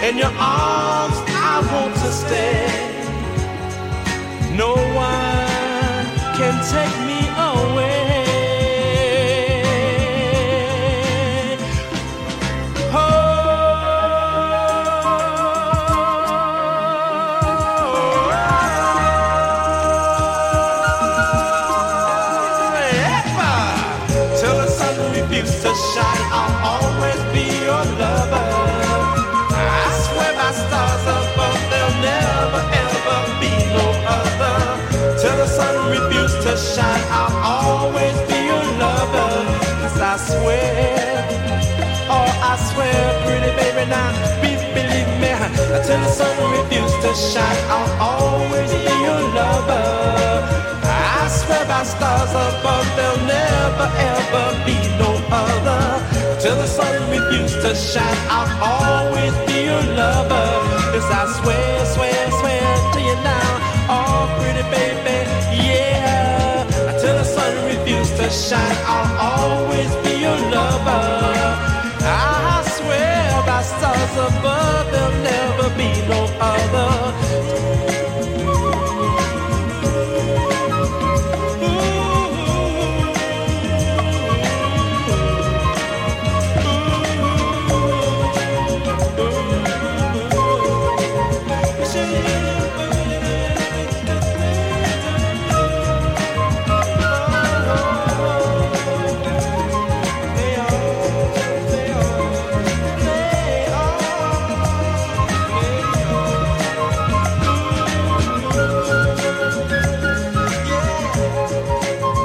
In your arms I want to stay. No one can take me away. To shine, I'll always be your lover. I swear by stars above, there'll never ever be no other. Till the sun refuses to shine, I'll always be your lover. 'Cause I swear, oh I swear, pretty baby, now believe me. Till the sun refuses to shine, I'll always be your lover. I swear by stars above, there'll never ever be no other. Till the sun refuses to shine, I'll always be your lover. 'Cause I swear, swear, swear to you now, oh pretty baby, yeah. Till the sun refuses to shine, I'll always be